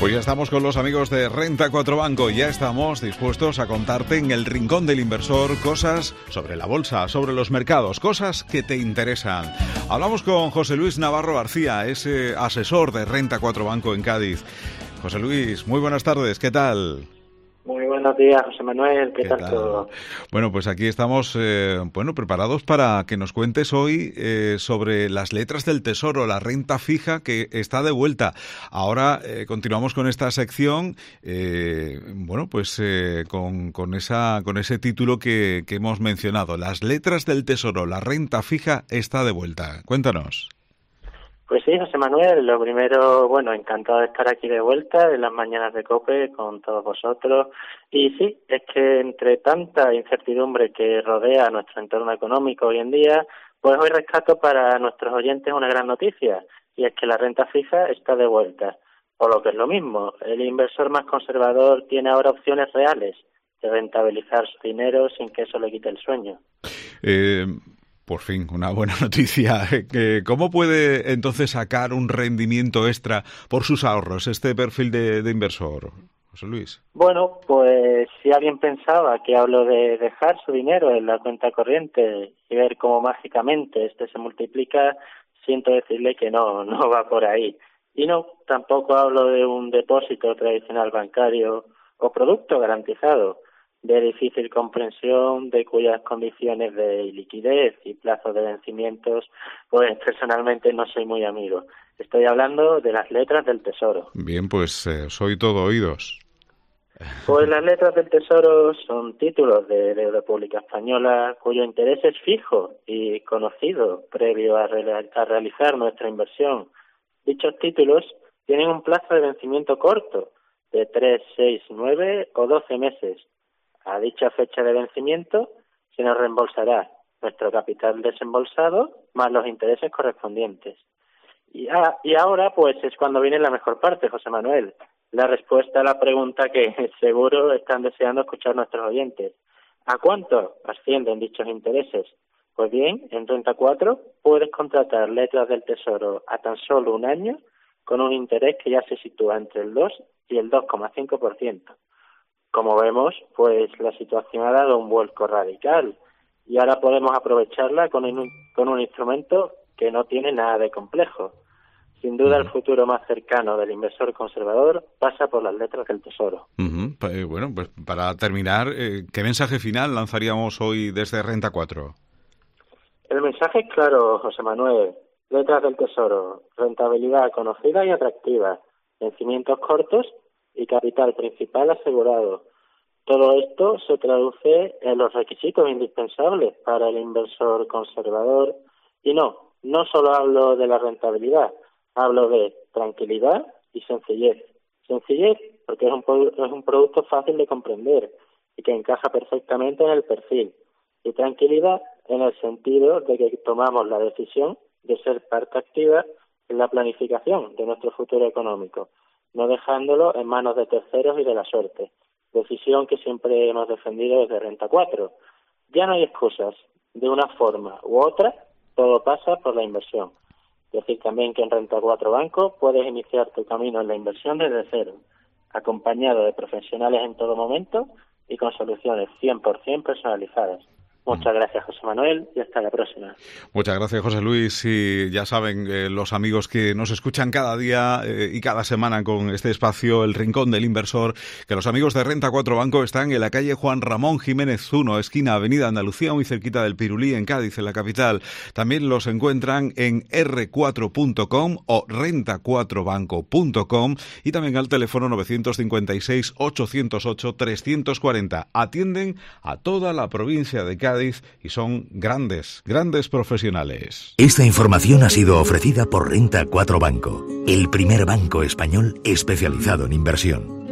Pues ya estamos con los amigos de Renta 4 Banco. Ya estamos dispuestos a contarte en el Rincón del Inversor cosas sobre la bolsa, sobre los mercados, cosas que te interesan. Hablamos con José Luis Navarro García, es asesor de Renta 4 Banco en Cádiz. José Luis, muy buenas tardes, ¿qué tal? Muy buenos días, José Manuel, ¿qué tal todo? Bueno, pues aquí estamos preparados para que nos cuentes hoy sobre las letras del Tesoro, la renta fija que está de vuelta. Ahora continuamos con esta sección, con ese título que hemos mencionado, las letras del Tesoro, la renta fija está de vuelta. Cuéntanos. Pues sí, José Manuel, lo primero, encantado de estar aquí de vuelta en las mañanas de COPE con todos vosotros. Y sí, es que entre tanta incertidumbre que rodea nuestro entorno económico hoy en día, pues hoy rescato para nuestros oyentes una gran noticia, y es que la renta fija está de vuelta. O lo que es lo mismo, el inversor más conservador tiene ahora opciones reales de rentabilizar su dinero sin que eso le quite el sueño. Por fin, una buena noticia. ¿Cómo puede entonces sacar un rendimiento extra por sus ahorros este perfil de inversor, José Luis? Bueno, pues si alguien pensaba que hablo de dejar su dinero en la cuenta corriente y ver cómo mágicamente este se multiplica, siento decirle que no va por ahí. Y no, tampoco hablo de un depósito tradicional bancario o producto garantizado, de difícil comprensión, de cuyas condiciones de liquidez y plazos de vencimientos, pues personalmente no soy muy amigo. Estoy hablando de las letras del Tesoro. Bien, pues soy todo oídos. Pues las letras del Tesoro son títulos de deuda pública española cuyo interés es fijo y conocido previo a realizar nuestra inversión. Dichos títulos tienen un plazo de vencimiento corto, de 3, 6, 9 o 12 meses. A dicha fecha de vencimiento se nos reembolsará nuestro capital desembolsado más los intereses correspondientes. Y ahora pues es cuando viene la mejor parte, José Manuel, la respuesta a la pregunta que seguro están deseando escuchar nuestros oyentes. ¿A cuánto ascienden dichos intereses? Pues bien, en Renta 4 puedes contratar letras del Tesoro a tan solo un año con un interés que ya se sitúa entre el 2 y el 2,5%. Como vemos, pues la situación ha dado un vuelco radical y ahora podemos aprovecharla con un instrumento que no tiene nada de complejo. Sin duda, el futuro más cercano del inversor conservador pasa por las letras del Tesoro. Bueno, pues para terminar, ¿qué mensaje final lanzaríamos hoy desde Renta 4? El mensaje es claro, José Manuel. Letras del Tesoro, rentabilidad conocida y atractiva, vencimientos cortos y capital principal asegurado. Todo esto se traduce en los requisitos indispensables para el inversor conservador. Y no solo hablo de la rentabilidad, hablo de tranquilidad y sencillez. Sencillez porque es un producto fácil de comprender y que encaja perfectamente en el perfil. Y tranquilidad en el sentido de que tomamos la decisión de ser parte activa en la planificación de nuestro futuro económico, no dejándolo en manos de terceros y de la suerte. Decisión que siempre hemos defendido desde Renta 4. Ya no hay excusas. De una forma u otra, todo pasa por la inversión. Decir también que en Renta 4 Banco puedes iniciar tu camino en la inversión desde cero, acompañado de profesionales en todo momento y con soluciones 100% personalizadas. Muchas gracias, José Manuel, y hasta la próxima. Muchas gracias, José Luis. Y ya saben los amigos que nos escuchan cada día y cada semana con este espacio, El Rincón del Inversor, que los amigos de Renta 4 Banco están en la calle Juan Ramón Jiménez 1, esquina Avenida Andalucía, muy cerquita del Pirulí, en Cádiz, en la capital. También los encuentran en r4.com o renta4banco.com y también al teléfono 956 808 340. Atienden a toda la provincia de Cádiz y son grandes profesionales. Esta información ha sido ofrecida por Renta 4 Banco, el primer banco español especializado en inversión.